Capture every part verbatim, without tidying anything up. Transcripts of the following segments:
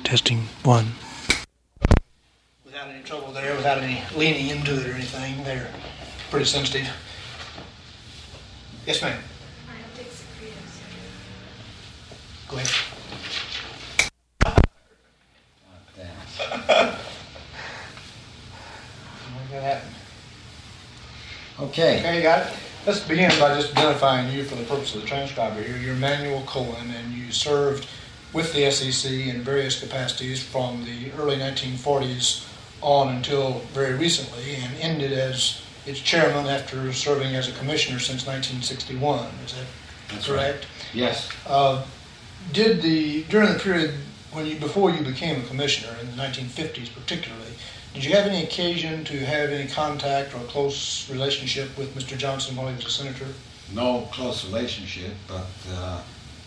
Testing one. Without any trouble there, without any leaning into it or anything, they're pretty sensitive. Yes, ma'am. I have to excrete them, Go ahead. What happened? Okay. Okay, you got it. Let's begin by just identifying you for the purpose of the transcriber here. You're Manuel Cohen, and you served with the S E C in various capacities from the early nineteen forties on until very recently, and ended as its chairman after serving as a commissioner since nineteen sixty-one. Is that That's correct? Right. Yes. Uh, did the during the period when you before you became a commissioner in the nineteen fifties, particularly, did you have any occasion to have any contact or close relationship with Mister Johnson while he was a senator? No close relationship, but uh,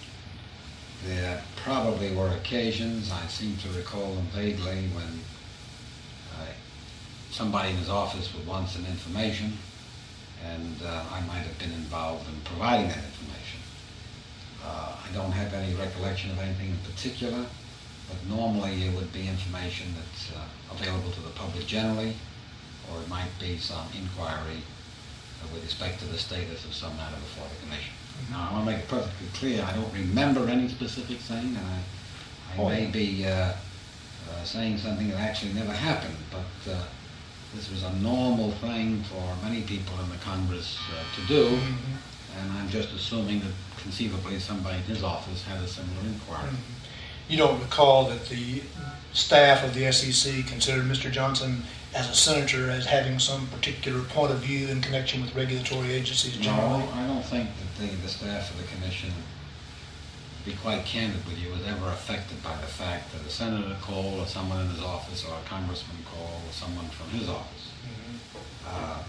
there probably were occasions, I seem to recall them vaguely, when uh, somebody in his office would want some information, and uh, I might have been involved in providing that information. Uh, I don't have any recollection of anything in particular, but normally it would be information that's uh, available to the public generally, or it might be some inquiry uh, with respect to the status of some matter before the Commission. Mm-hmm. Now, I want to make it perfectly clear, I don't remember any specific thing, and I, I oh, may yeah. be uh, uh, saying something that actually never happened, but uh, this was a normal thing for many people in the Congress uh, to do, mm-hmm. and I'm just assuming that conceivably somebody in his office had a similar inquiry. Mm-hmm. You don't recall that the staff of the S E C considered Mister Johnson as a senator as having some particular point of view in connection with regulatory agencies generally? No, I don't think that the, the staff of the Commission, to be quite candid with you, was ever affected by the fact that a senator called, or someone in his office, or a congressman called, or someone from his office. Mm-hmm. uh,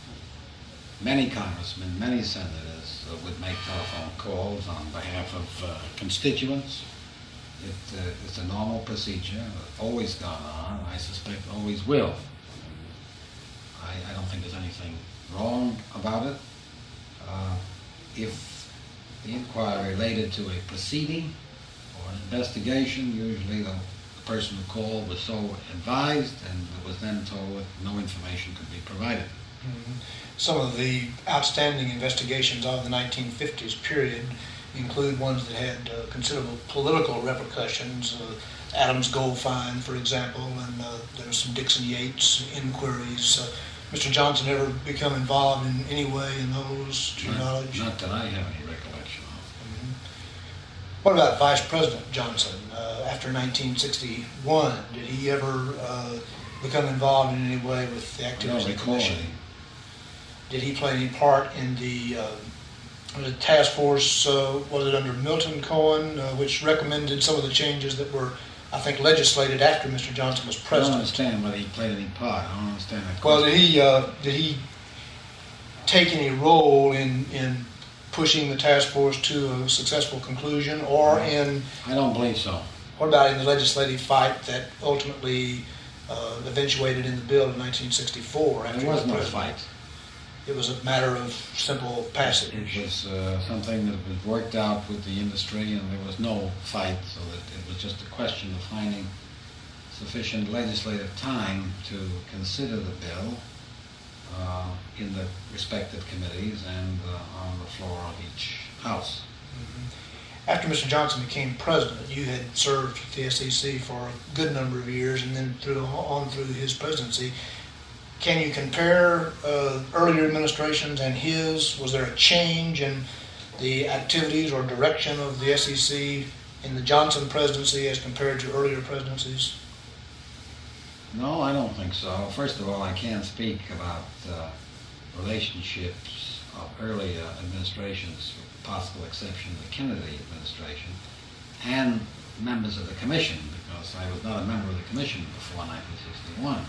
many congressmen, many senators uh, would make telephone calls on behalf of uh, constituents. It, uh, it's a normal procedure, always gone on, I suspect always will. I, I don't think there's anything wrong about it. Uh, if the inquiry related to a proceeding or an investigation, usually the, the person who called was so advised and was then told that no information could be provided. Mm-hmm. Some of the outstanding investigations of the nineteen fifties period include ones that had uh, considerable political repercussions. Uh, Adams Gold Fine, for example, and uh, there were some Dixon Yates inquiries. Uh, Mister Johnson ever become involved in any way in those, to your Not, knowledge? not that I have any recollection of. Mm-hmm. What about Vice President Johnson? Uh, after nineteen sixty-one, did he ever uh, become involved in any way with the activities of the Commission? Did he play any part in the uh, the task force, uh, was it under Milton Cohen, uh, which recommended some of the changes that were, I think, legislated after Mister Johnson was president? I don't understand whether he played any part. I don't understand that Well, question. did he uh, did he take any role in in pushing the task force to a successful conclusion, or in? I don't believe so. What about in the legislative fight that ultimately uh, eventuated in the bill in nineteen sixty-four? After There was the no president? fight. It was a matter of simple passage. It was uh, something that was worked out with the industry, and there was no fight, so that it was just a question of finding sufficient legislative time to consider the bill uh, in the respective committees and uh, on the floor of each house. Mm-hmm. After Mister Johnson became president, you had served with the S E C for a good number of years, and then through on through his presidency. Can you compare uh, earlier administrations and his? Was there a change in the activities or direction of the S E C in the Johnson presidency as compared to earlier presidencies? No, I don't think so. First of all, I can't speak about uh, relationships of earlier administrations, with the possible exception of the Kennedy administration, and members of the Commission, because I was not a member of the Commission before nineteen sixty-one.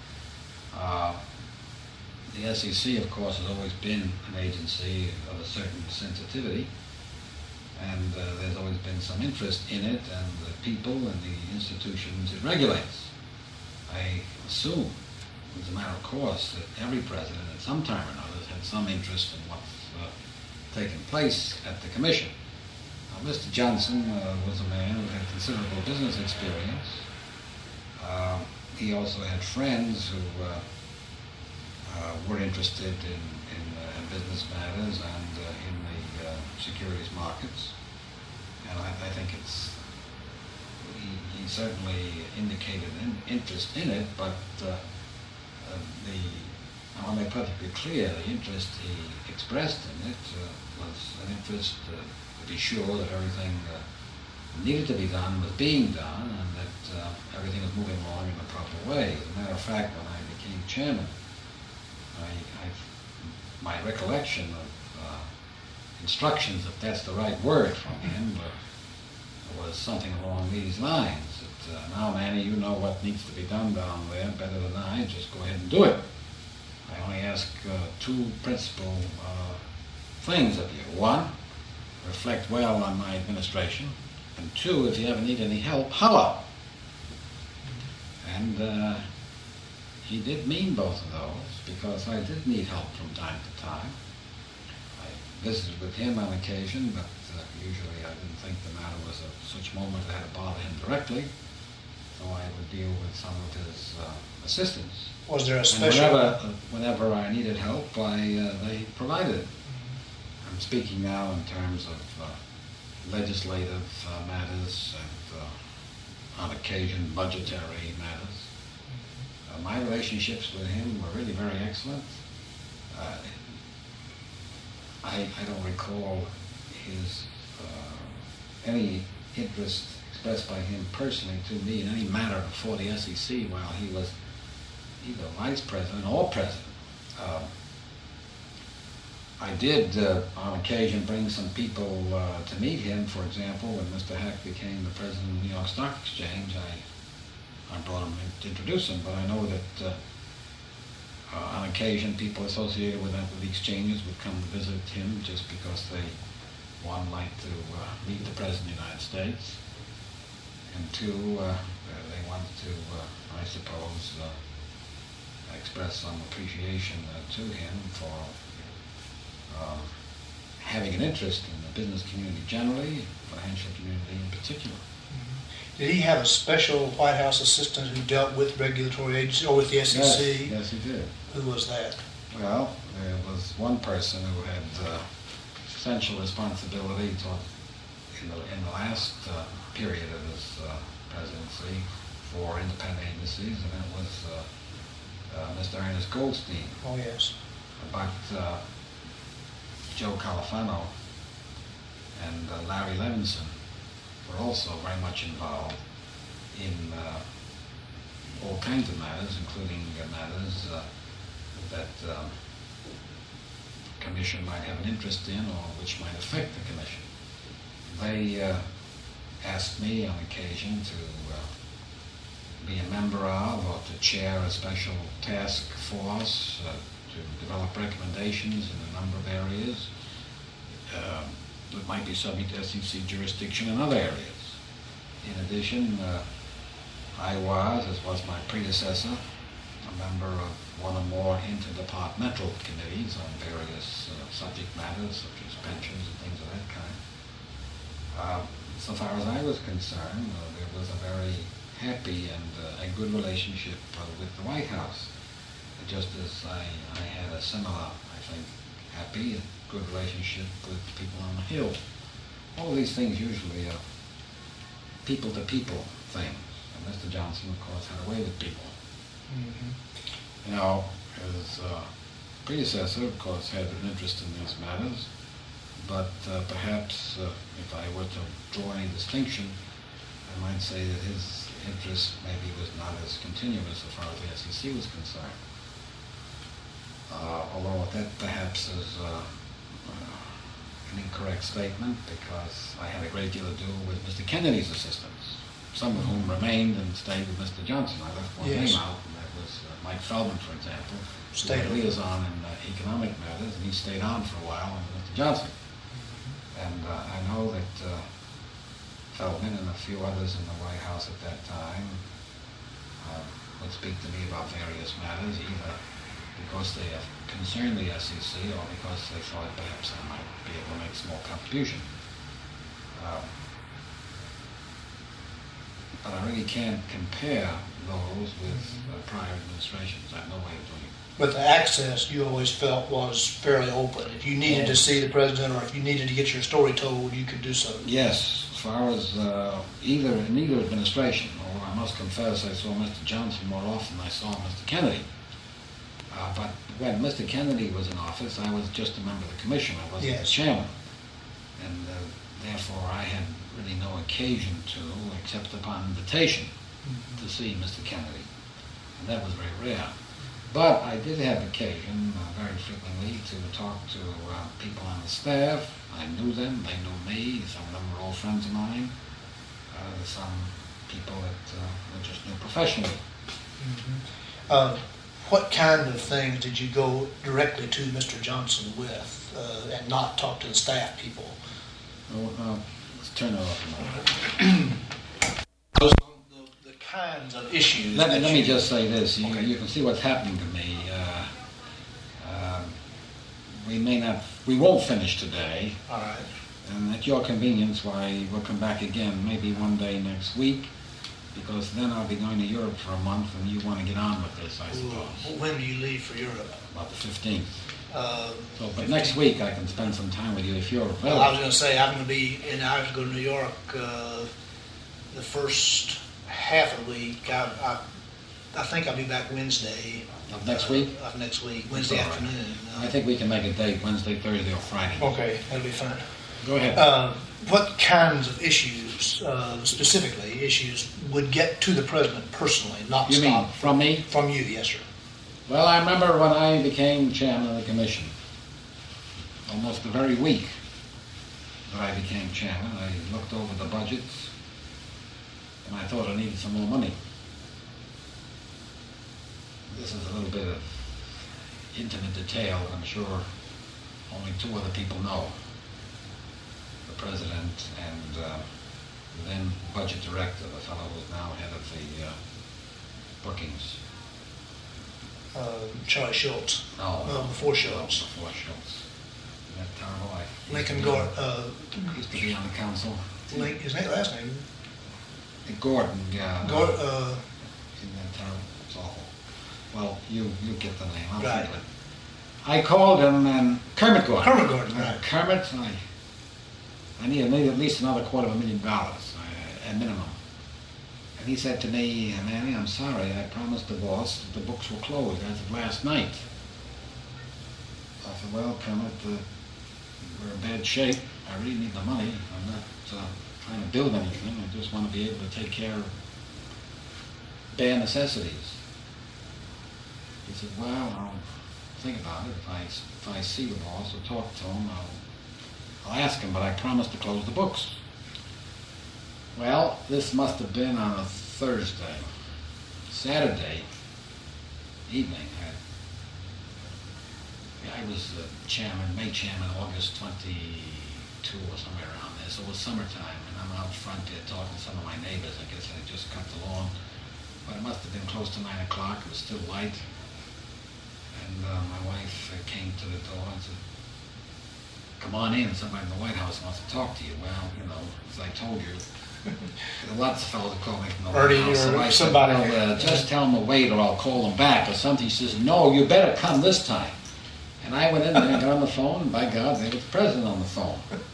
Uh, the S E C, of course, has always been an agency of a certain sensitivity, and uh, there's always been some interest in it and the people and the institutions it regulates. I assume, as a matter of course, that every president at some time or another has had some interest in what's uh, taken place at the Commission. Now, Mister Johnson uh, was a man who had considerable business experience. Uh, he also had friends who uh, uh, were interested in, in, uh, in business matters and uh, in the uh, securities markets. And I, I think it's, he, he certainly indicated an interest in it, but uh, uh, the, I want to make perfectly clear, the interest he expressed in it uh, was an interest uh, to be sure that everything uh, needed to be done was being done, and that uh, everything was moving along in the proper way. As a matter of fact, when I became chairman, I, I, my recollection of uh, instructions, if that's the right word from him, uh, was something along these lines. That, uh, now, Manny, you know what needs to be done down there better than I. Just go ahead and do it. I only ask uh, two principal uh, things of you. One, reflect well on my administration. And two, if you ever need any help, holler. And uh, he did mean both of those, because I did need help from time to time. I visited with him on occasion, but uh, usually I didn't think the matter was of such moment that I had to bother him directly. So I would deal with some of his uh, assistants. Was there a And special? whenever, uh, whenever I needed help, I, uh, they provided it. I'm speaking now in terms of uh, legislative uh, matters and, uh, on occasion, budgetary matters. Uh, my relationships with him were really very excellent. Uh, I, I don't recall his uh, any interest expressed by him personally to me in any matter before the S E C while he was either vice president or president. Um, I did, uh, on occasion, bring some people uh, to meet him. For example, when Mister Hack became the president of the New York Stock Exchange, I, I brought him in to introduce him, but I know that uh, uh, on occasion people associated with, that, with the exchanges would come to visit him just because they, one, liked to uh, meet the President of the United States, and two, uh, they wanted to, uh, I suppose, uh, express some appreciation uh, to him for Um, having an interest in the business community generally, financial community in particular. Did he have a special White House assistant who dealt with regulatory agencies or with the S E C? Yes, yes, he did. Who was that? Well, there was one person who had uh, essential responsibility toward, in, the, in the last uh, period of his uh, presidency for independent agencies, and that was uh, uh, Mister Ernest Goldstein. Oh, yes. But uh, Joe Califano and uh, Larry Levinson were also very much involved in uh, all kinds of matters, including uh, matters uh, that um, the Commission might have an interest in or which might affect the Commission. They uh, asked me on occasion to uh, be a member of or to chair a special task force uh, to develop recommendations in a number of areas uh, that might be subject to S E C jurisdiction in other areas. In addition, uh, I was, as was my predecessor, a member of one or more interdepartmental committees on various uh, subject matters such as pensions and things of that kind. Uh, so far as I was concerned, uh, there was a very happy and uh, a good relationship uh, with the White House. Just as I, I had a similar, I think, happy and good relationship with people on the Hill. All of these things usually are people-to-people things. And Mister Johnson, of course, had a way with people. Mm-hmm. You know, his uh, predecessor, of course, had an interest in these matters, but uh, perhaps uh, if I were to draw any distinction, I might say that his interest maybe was not as continuous as far as the S E C was concerned. Uh, although that perhaps is uh, uh, an incorrect statement, because I had a great deal to do with Mister Kennedy's assistants, some of whom remained and stayed with Mister Johnson. I left one Yes. name out, and that was uh, Mike Feldman, for example, Stayed who on. was liaison in uh, economic matters, and he stayed on for a while with Mister Johnson. And uh, I know that uh, Feldman and a few others in the White House at that time uh, would speak to me about various matters, either because they have concerned the S E C or because they thought perhaps I might be able to make a small contribution. Um, but I really can't compare those with uh, prior administrations. I have no way of doing it. But the access you always felt was fairly open. If you needed to see the president or if you needed to get your story told, you could do so. Yes, as far as uh, either in either administration, or I must confess I saw Mister Johnson more often than I saw Mister Kennedy. Uh, but when Mister Kennedy was in office, I was just a member of the commission. I wasn't Yes. the chairman. And uh, therefore I had really no occasion to, except upon invitation, Mm-hmm. to see Mister Kennedy. And that was very rare. But I did have occasion uh, very frequently to talk to uh, people on the staff. I knew them, they knew me, some of them were old friends of mine. Uh, some people that uh, I just knew professionally. Mm-hmm. Uh, what kind of things did you go directly to Mister Johnson with uh, and not talk to the staff people? Oh, uh, let's turn it off a moment. Those, the, the kinds of issues. Let me, that let me you- just say this. You, Okay. you can see what's happening to me. Uh, um, we may not, we won't finish today, All right. and at your convenience, why, we'll come back again maybe one day next week, because then I'll be going to Europe for a month, and you want to get on with this, I suppose, When do you leave for Europe? about the fifteenth. Uh, So, but next week I can spend some time with you if you're available. Well, I was going to say I'm going to be, and I have to go to New York uh, the first half of the week. I, I, I think I'll be back Wednesday. Of next uh, week? Of next week, Wednesday All right. afternoon. Uh, I think we can make a date Wednesday, Thursday, or Friday. Okay, that'll be fine. Go ahead. Uh, what kinds of issues, uh, specifically issues, would get to the president personally, not You mean stop from me? from you? Yes, sir. Well, I remember when I became chairman of the commission, almost the very week that I became chairman, I looked over the budgets and I thought I needed some more money. This is a little bit of intimate detail I'm sure only two other people know. The president and uh, the then budget director, the fellow who's now head of the uh, bookings. Uh, Charlie Schultz. No. Uh, before Schultz. Before Schultz. Isn't that terrible? I used Lincoln to be Gordon. on- Uh, Used to be on the council. Link, his name, last name. Gordon, yeah. no, Gordon. Uh, Isn't that terrible? It's awful. Well, you, you get the name. I'll Right. think of it. I called him and Kermit Gordon. Kermit Gordon, Uh, right. Kermit, I, I need, I need at least another quarter of a million dollars, uh, at minimum. And he said to me, Manny, I'm sorry, I promised the boss that the books were closed as of last night. I said, well, Kermit, uh, we're in bad shape. I really need the money. I'm not uh, trying to build anything. I just want to be able to take care of bare necessities. He said, well, I'll think about it. If I, if I see the boss or talk to him, I'll, I'll ask him, but I promised to close the books. Well, this must have been on a Thursday. Saturday evening, I, I was uh, chairman, May chairman, August twenty-two or somewhere around there, so it was summertime, and I'm out front there talking to some of my neighbors. I guess I had just cut the lawn, but it must have been close to nine o'clock. It was still light, and uh, my wife uh, came to the door and said, come on in, somebody in the White House wants to talk to you. Well, you know, as I told you, there are lots of fellows that call me from the White Ernie House. or So I said, somebody. well, uh, just tell them to wait or I'll call them back or something. She says, no, you better come this time. And I went in there and got on the phone, and by God, there was the president on the phone.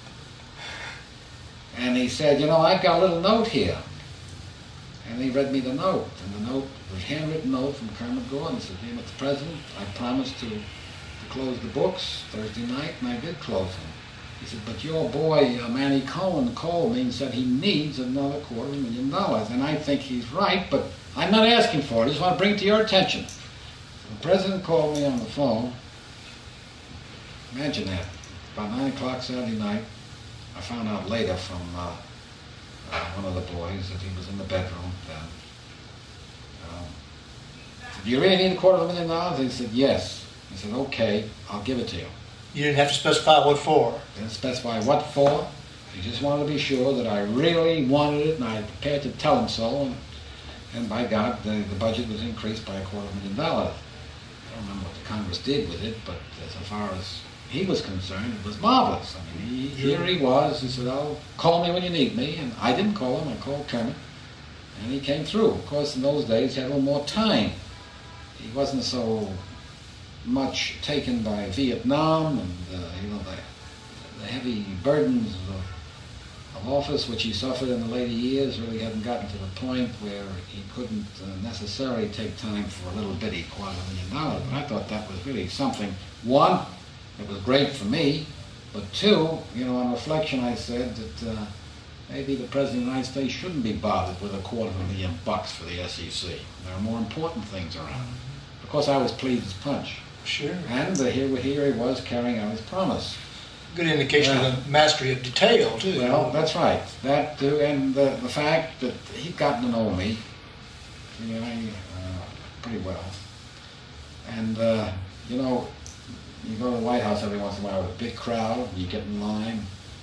And he said, you know, I've got a little note here. And he read me the note. And the note was a handwritten note from Kermit Gordon. It said, dear Mister President, I promised to, to close the books Thursday night, and I did close them. He said, but your boy, uh, Manny Cohen, called me and said he needs another quarter of a million dollars. And I think he's right, but I'm not asking for it. I just want to bring it to your attention. So the president called me on the phone. Imagine that. About nine o'clock Saturday night, I found out later from uh, uh, one of the boys that he was in the bedroom then. Um, I said, do you really need a quarter of a million dollars? He said, yes. I said, okay, I'll give it to you. you didn't have to specify what for. Didn't specify what for. He just wanted to be sure that I really wanted it, and I was prepared to tell him so. And, and by God, the, the budget was increased by a quarter of a million dollars. I don't remember what the Congress did with it, but as far as he was concerned, it was marvelous. I mean, he, Yeah. here he was. He said, "Oh, call me when you need me." And I didn't call him. I called Kermit, and he came through. Of course, in those days, he had a little more time. He wasn't so much taken by Vietnam and uh, you know the, the heavy burdens of, of office which he suffered in the later years. Really hadn't gotten to the point where he couldn't uh, necessarily take time for a little bitty quarter million dollars. But I thought that was really something. One, it was great for me, but two, you know, on reflection, I said that uh, maybe the President of the United States shouldn't be bothered with a quarter of a million bucks for the S E C. There are more important things around. Of course, I was pleased as punch. Sure. And uh, here, here he was carrying out his promise. Good indication Yeah. of the mastery of detail, too. Well, that's right. That too, and the, the fact that he'd gotten to know me, you know, uh, pretty well. And, uh, you know, you go to the White House every once in a while with a big crowd, you get in line,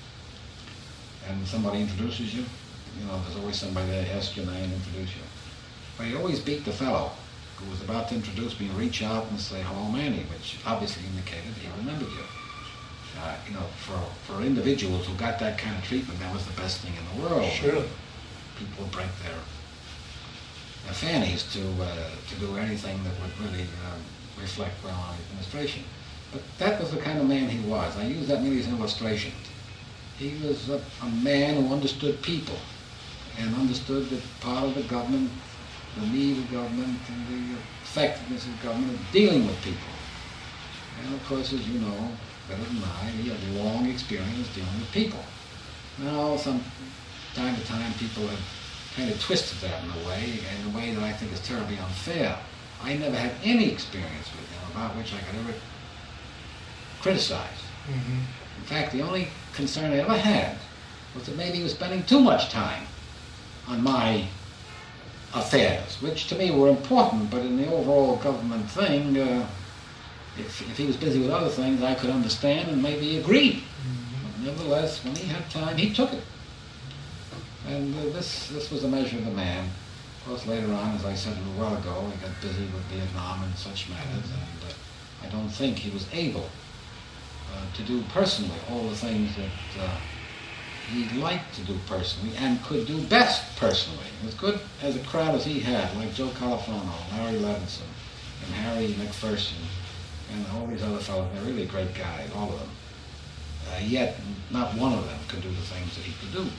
and somebody introduces you. You know, there's always somebody there to ask your name, introduce you. But he always beat the fellow who was about to introduce me, reach out and say, "Hello, Manny," which obviously indicated he remembered you. Uh, you know, for, for individuals who got that kind of treatment, that was the best thing in the world. Sure. People would break their, their fannies to uh, to do anything that would really um, reflect well on the administration. But that was the kind of man he was. I use that merely as an illustration. He was a, a man who understood people and understood that part of the government, the need of government, and the effectiveness of government of dealing with people. And of course, as you know, better than I, he had a long experience dealing with people. Now, from time to time, people have kind of twisted that in a way, in a way that I think is terribly unfair. I never had any experience with him about which I could ever criticize. Mm-hmm. In fact, the only concern I ever had was that maybe he was spending too much time on my affairs, which to me were important, but in the overall government thing, uh, if, if he was busy with other things, I could understand and maybe agree. Mm-hmm. But nevertheless, when he had time, he took it. And uh, this this was a measure of the man. Of course, later on, as I said a little while ago, he got busy with Vietnam and such matters, and uh, I don't think he was able uh, to do personally all the things that uh, he liked to do personally and could do best personally. As good as a crowd as he had, like Joe Califano, Larry Levinson, and Harry McPherson, and all these other fellows, they're really great guys, all of them. Uh, yet, not one of them could do the things that he could do.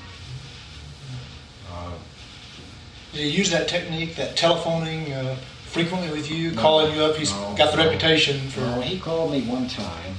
Uh, Did he use that technique, that telephoning, uh, frequently with you, No, calling you up? He's no, got the no. reputation for... No, he called me one time.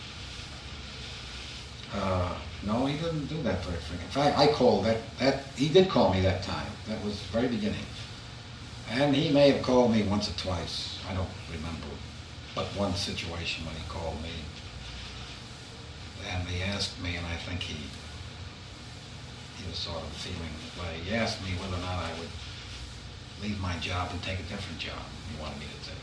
Uh, no, he didn't do that very frequently. In fact, I called that, that, he did call me that time. That was the very beginning. And he may have called me once or twice. I don't remember. But one situation when he called me. And he asked me, and I think he, he was sort of feeling that way. He asked me whether or not I would leave my job and take a different job he wanted me to take.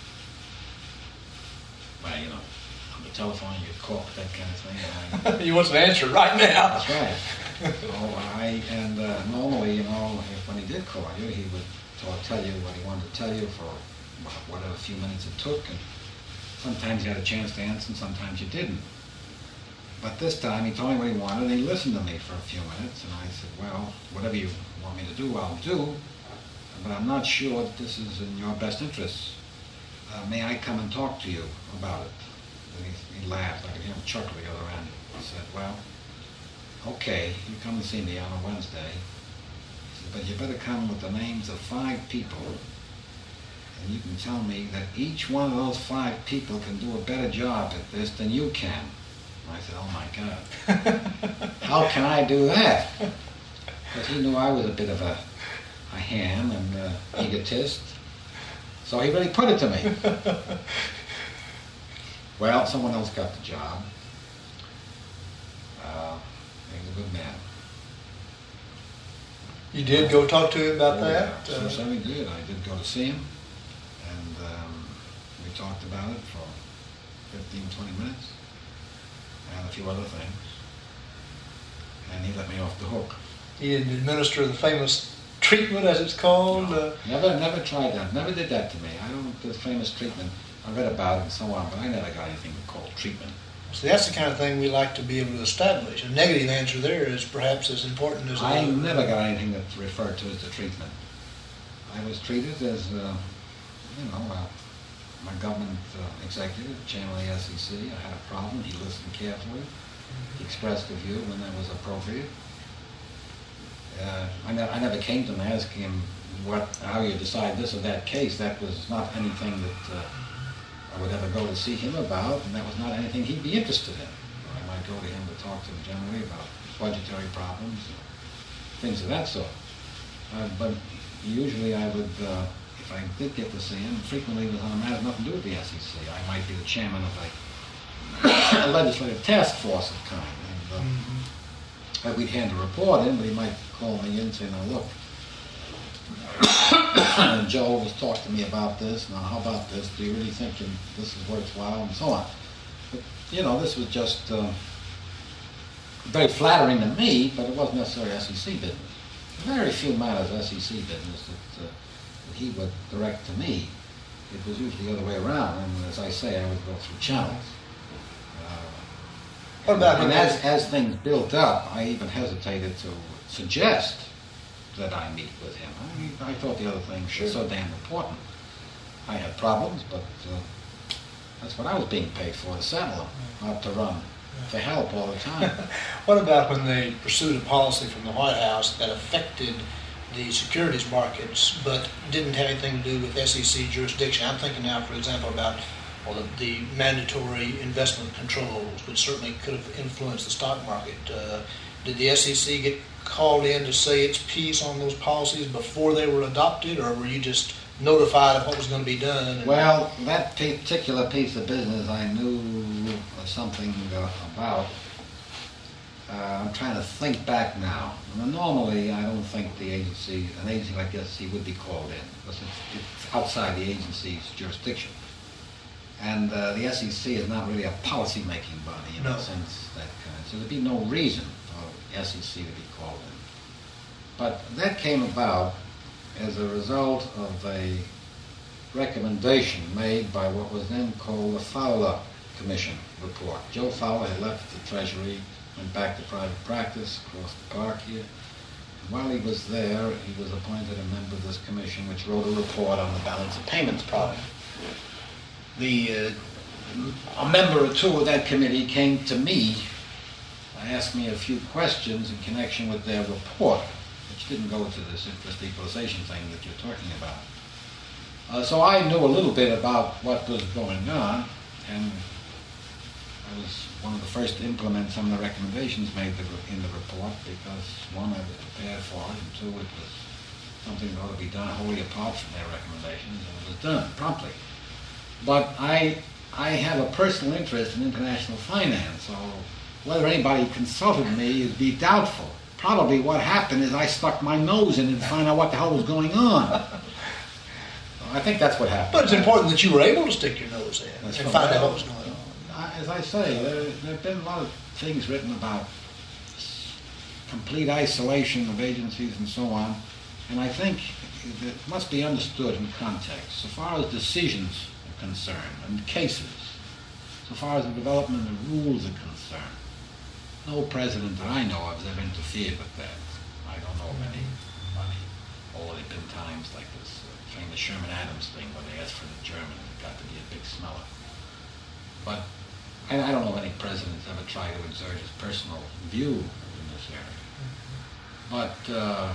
Well, you know, on the telephone you get caught with that kind of thing. And I, He wants an answer right now. that's right. So I, and uh, normally, you know, if, when he did call you, he would sort of tell you what he wanted to tell you for whatever few minutes it took, and sometimes you had a chance to answer and sometimes you didn't. But this time he told me what he wanted and he listened to me for a few minutes, and I said, well, whatever you want me to do, I'll do, but I'm not sure that this is in your best interests. Uh, may I come and talk to you about it? And he, he laughed. I could hear him chuckle the other end. He said, well, okay, you come and see me on a Wednesday. He said, but you better come with the names of five people, and you can tell me that each one of those five people can do a better job at this than you can. And I said, oh my God, how can I do that? Because he knew I was a bit of a, a ham and uh, egotist. So he really put it to me. Well, someone else got the job. Uh, he was a good man. You did go talk to him about Oh, that? yeah. Uh, So, so we did. I did go to see him, and um, we talked about it for fifteen, twenty minutes, and a few other things. And he let me off the hook. He didn't administer the famous treatment, as it's called. No, Uh, never, never tried that. Never did that to me. I don't. This famous treatment. I read about it and so on, but I never got anything called treatment. So that's the kind of thing we like to be able to establish. A negative answer there is perhaps as important as a... I never got anything that's referred to as the treatment. I was treated as, uh, you know, uh, my government uh, executive, chairman of the S E C. I had a problem. He listened carefully. He expressed a view when that was appropriate. Uh, I, ne I never came to him asking him what, how you decide this or that case. That was not anything that uh, I would ever go to see him about, and that was not anything he'd be interested in. I might go to him to talk to him generally about budgetary problems, things of that sort. Uh, but usually I would, uh, if I did get to see him, frequently it was on a matter nothing to do with the S E C. I might be the chairman of a, a legislative task force of kind. And, uh, mm-hmm. uh, we'd hand a report in, but he might call me in and say, now look, and Joe was talking to me about this, now how about this, do you really think this is worthwhile, and so on. But, you know, this was just uh, very flattering to me, but it wasn't necessarily S E C business. Very few matters S E C business that, uh, that he would direct to me. It was usually the other way around, and as I say, I would go through channels. Uh, what about and as, as things built up, I even hesitated to suggest that I meet with him. I, I thought the other things sure. were so damn important. I had problems, but uh, that's what I was being paid for, to settle them, not to run for help all the time. What about when they pursued a policy from the White House that affected the securities markets but didn't have anything to do with S E C jurisdiction? I'm thinking now, for example, about well, the, the mandatory investment controls, which certainly could have influenced the stock market. Uh, did the S E C get called in to say its piece on those policies before they were adopted, or were you just notified of what was going to be done? Well, that particular piece of business I knew something uh, about. Uh, I'm trying to think back now. Now. Normally, I don't think the agency, an agency like the S E C would be called in, because it's, it's outside the agency's jurisdiction. And uh, the S E C is not really a policy-making body in no. the sense that kind. So there'd be no reason for the S E C to be called in. But that came about as a result of a recommendation made by what was then called the Fowler Commission report. Joe Fowler had left the Treasury, went back to private practice across the park here. And while he was there, he was appointed a member of this commission, which wrote a report on the balance of payments problem. The, uh, a member or two of that committee came to me, asked me a few questions in connection with their report, which didn't go to this interest equalization thing that you're talking about. Uh, so I knew a little bit about what was going on, and I was one of the first to implement some of the recommendations made in the report, because one, I was prepared for it, and two, it was something that ought to be done wholly apart from their recommendations, and it was done promptly. But I, I have a personal interest in international finance, so whether anybody consulted me would be doubtful. Probably what happened is I stuck my nose in and found out what the hell was going on. I think that's what happened. But it's important that you were able to stick your nose in that's and find out what was going on. As I say, there, there have been a lot of things written about complete isolation of agencies and so on, and I think it must be understood in context. So far as decisions are concerned, and cases, so far as the development of rules are concerned, no president that I know of has ever interfered with that. I don't know of any. Oh, there have been times like this uh, famous Sherman Adams thing where they asked for the German and it got to be a big smeller. But I, I don't know of any president that's ever tried to exert his personal view in this area. But uh,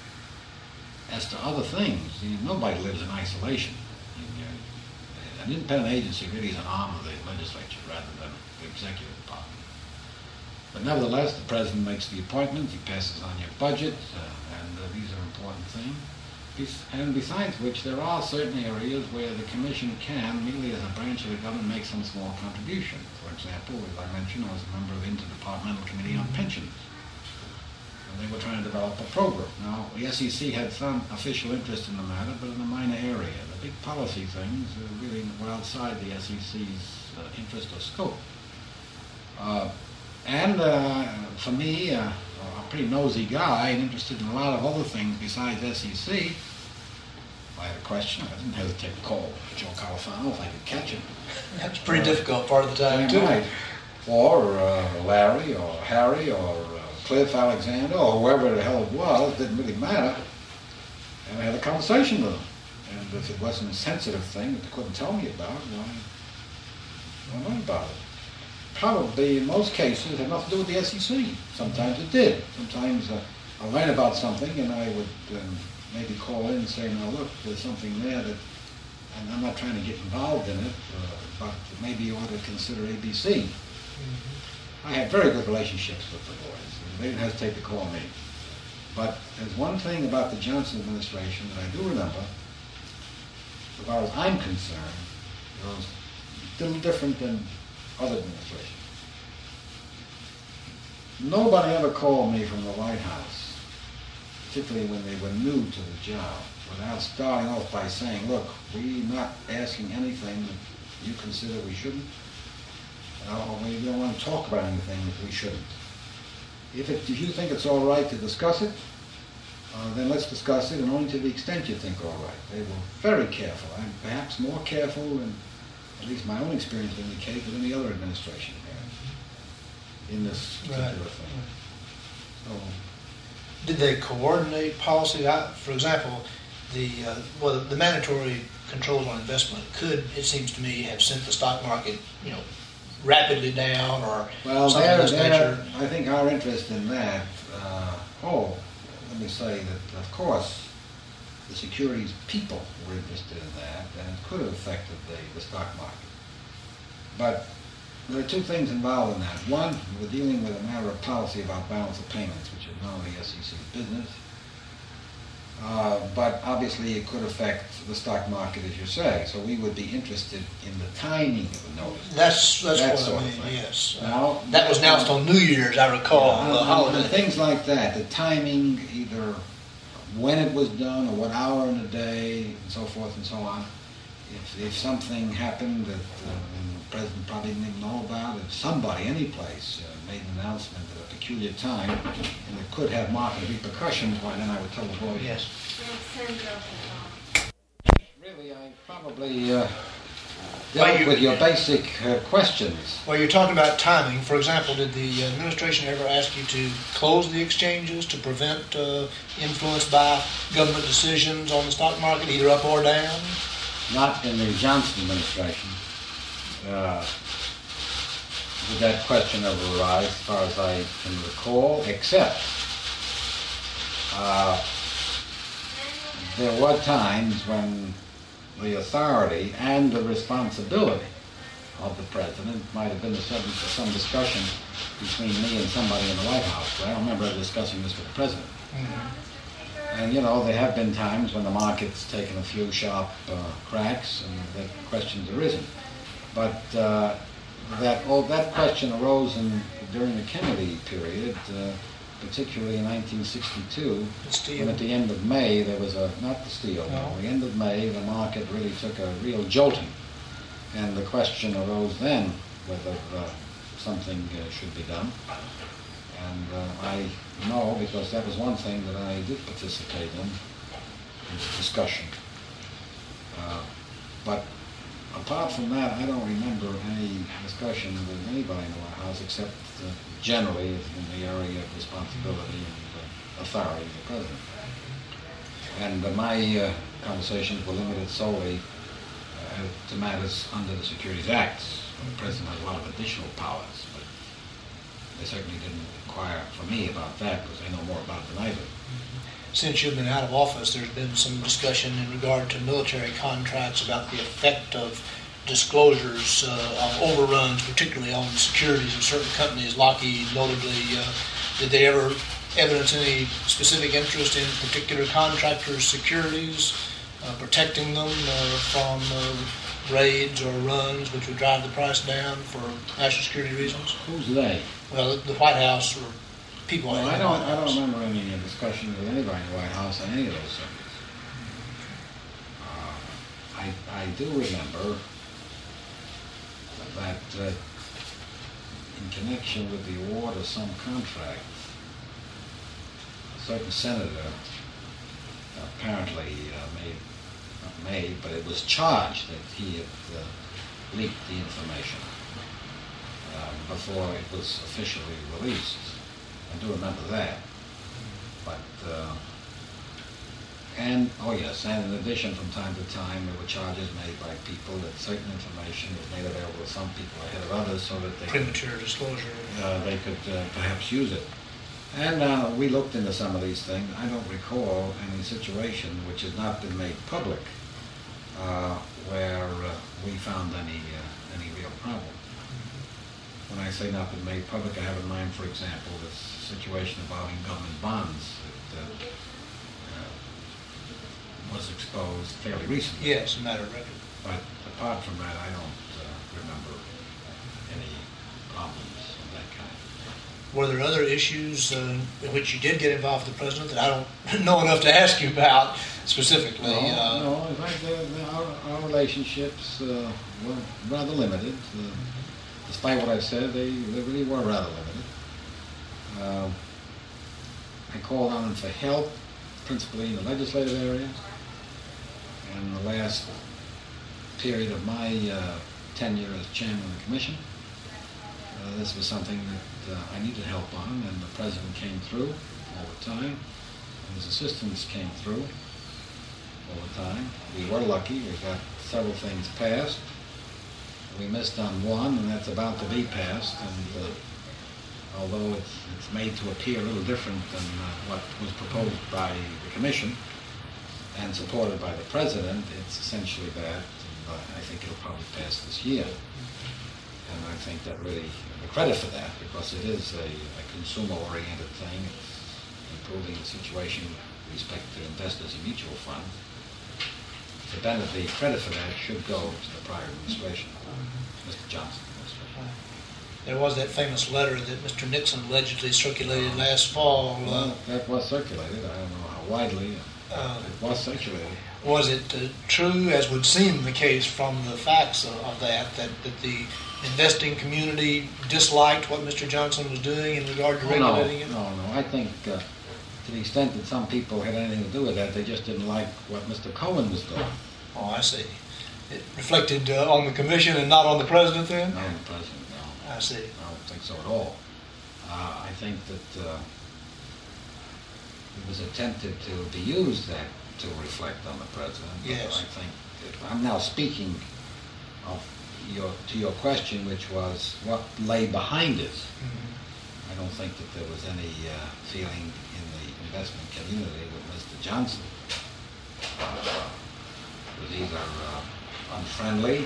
as to other things, you know, nobody lives in isolation. You know, an independent agency really is an arm of the legislature rather than the executive department. But nevertheless, the president makes the appointments, he passes on your budget, uh, and uh, these are important things. And besides which, there are certain areas where the commission can, merely as a branch of the government, make some small contribution. For example, as I mentioned, I was a member of the Interdepartmental Committee on Pensions. And they were trying to develop a program. Now, the S E C had some official interest in the matter, but in a minor area. The big policy things uh, really were outside the S E C's uh, interest or scope. Uh, And uh, for me, uh, a pretty nosy guy and interested in a lot of other things besides S E C, if I had a question, I didn't hesitate to call Joe Califano if I could catch him. That's a pretty uh, difficult part of the time, too. Right. or uh, Larry, or Harry, or uh, Cliff Alexander, or whoever the hell it was, it didn't really matter. And I had a conversation with them. And if it wasn't a sensitive thing that they couldn't tell me about, why, why not about it? Probably, in most cases, it had nothing to do with the S E C. Sometimes it did. Sometimes uh, I learned about something and I would um, maybe call in and say, now look, there's something there that, and I'm not trying to get involved in it, uh, but maybe you ought to consider A B C. Mm-hmm. I had very good relationships with the boys. They didn't hesitate to call me. But there's one thing about the Johnson administration that I do remember, as far as I'm concerned, it was a little different than other administrations. Nobody ever called me from the White House, particularly when they were new to the job, without starting off by saying, look, we're not asking anything that you consider we shouldn't, or we don't want to talk about anything that we shouldn't. If, it, if you think it's all right to discuss it, uh, then let's discuss it, and only to the extent you think all right. They were very careful, and perhaps more careful than, at least my own experience would indicate, than any other administration had in this particular Right. thing. So, Did they coordinate policy? I, for example, the uh, well, the mandatory controls on investment could, it seems to me, have sent the stock market, you know, rapidly down or well, something of there, this there, nature. I think our interest in that, uh, oh, let me say that, of course, the securities people were interested in that, and it could have affected the, the stock market. But there are two things involved in that. One, we're dealing with a matter of policy about balance of payments, which is not the S E C's business. Uh, but obviously it could affect the stock market, as you say. So we would be interested in the timing of the notice. That's that's That what sort I of mean. thing. Yes, Now, that was announced on New Year's, I recall. Yeah, the and- holiday. and things like that, the timing, either when it was done or what hour in the day, and so forth and so on. If, if something happened that uh, the president probably didn't even know about, if somebody, any place, uh, made an announcement at a peculiar time, and it could have market repercussions, why then I would tell the boys. Yes. Really, I probably uh, Well, dealt you- with your basic uh, questions. Well, you're talking about timing. For example, did the administration ever ask you to close the exchanges to prevent uh, influence by government decisions on the stock market, either up or down? Not in the Johnson administration. Uh, did that question ever arise, as far as I can recall, except uh, there were times when the authority and the responsibility of the president might have been the subject of some discussion between me and somebody in the White House. But I don't remember ever discussing this with the president. Mm-hmm. And, you know, there have been times when the market's taken a few sharp uh, cracks and that question's arisen. But uh, that oh, that question arose in, during the Kennedy period, uh, particularly in nineteen sixty-two, The steel. when at the end of May there was a, not the steel, No. no, the end of May the market really took a real jolting. And the question arose then whether uh, something uh, should be done. And uh, I know, because that was one thing that I did participate in, this discussion. Uh, but apart from that, I don't remember any discussion with anybody in the White House except uh, generally in the area of responsibility and uh, authority of the president. And uh, my uh, conversations were limited solely uh, to matters under the Securities Acts. The president has a lot of additional powers, but they certainly didn't inquire for me about that because they know more about it than I do. Since you've been out of office, there's been some discussion in regard to military contracts about the effect of disclosures uh, of overruns, particularly on securities of certain companies, Lockheed notably. Uh, did they ever evidence any specific interest in particular contractors' securities, uh, protecting them uh, from uh, raids or runs which would drive the price down for national security reasons? Who's they? Well, the White House or people Well, in I the don't, White I don't House. remember any discussion with anybody in the White House on any of those subjects. Uh, I, I do remember that uh, in connection with the award of some contract, a certain senator apparently uh, made, not made, but it was charged that he had uh, leaked the information. um, before it was officially released. I do remember that. But, uh, and, oh yes, and in addition, from time to time, there were charges made by people that certain information was made available to some people ahead of others so that they could, Premature disclosure. uh, they could uh, perhaps use it. And uh, we looked into some of these things. I don't recall any situation which has not been made public uh, where uh, we found any uh, any real problem. When I say not been made public, I have in mind, for example, this situation involving government bonds that uh, uh, was exposed fairly recently. Yes, a matter of record. But apart from that, I don't uh, remember any problems of that kind. Were there other issues uh, in which you did get involved with the president that I don't know enough to ask you about specifically? No, uh, no. In fact, the, the, our, our relationships uh, were rather limited. Uh, despite what I've said, they, they really were rather limited. Uh, I called on him for help, principally in the legislative area. And in the last period of my uh, tenure as chairman of the commission, uh, this was something that uh, I needed help on, and the president came through all the time, and his assistants came through all the time. We were lucky. We got several things passed. We missed on one, and that's about to be passed. And uh, although it's, it's made to appear a little different than uh, what was proposed by the commission and supported by the president, it's essentially that. And, uh, I think it'll probably pass this year. And I think that really, the credit for that, because it is a, a consumer-oriented thing, it's improving the situation with respect to investors in mutual funds. The benefit, the credit for that should go to the prior administration, Mister Johnson administration. There was that famous letter that Mister Nixon allegedly circulated last fall. Uh, Well, that was circulated. I don't know how widely. Uh, it was circulated. Was it uh, true, as would seem the case from the facts of, of that, that, that the investing community disliked what Mister Johnson was doing in regard to Oh, no, regulating it? no, no. I think uh, to the extent that some people had anything to do with that, they just didn't like what Mister Cohen was doing. Oh, I see. It reflected uh, on the commission and not on the president then? Not on the president, no. I see. I don't think so at all. Uh, I think that uh, it was attempted to be used that to reflect on the president. Yes. But I think that I'm now speaking of your to your question, which was what lay behind it. Mm-hmm. I don't think that there was any uh, feeling in the investment community with Mister Johnson. Uh, it was either uh, unfriendly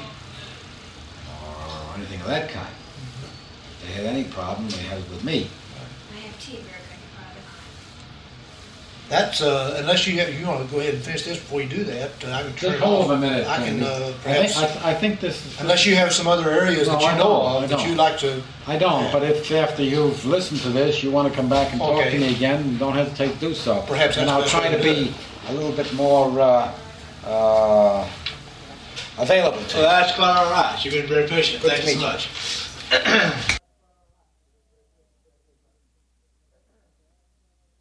or anything of that kind. If they had any problem, they had it with me. I have tea, we're going to private. That's, uh, unless you have, you want to go ahead and finish this before you do that, uh, I can turn Just it hold off. a minute. I can, Andy. uh, I perhaps, think, I, I think this is... unless you have some other areas No, that you I know don't, I of that don't. you'd like to. I don't, but if after you've listened to this, you want to come back and talk Okay. to me again, don't hesitate to do so. Perhaps And that's I'll the try best to way to do be a little bit more uh, uh, available to Well, you. that's quite all right. You've been very patient. Good to Thanks so meet you. much.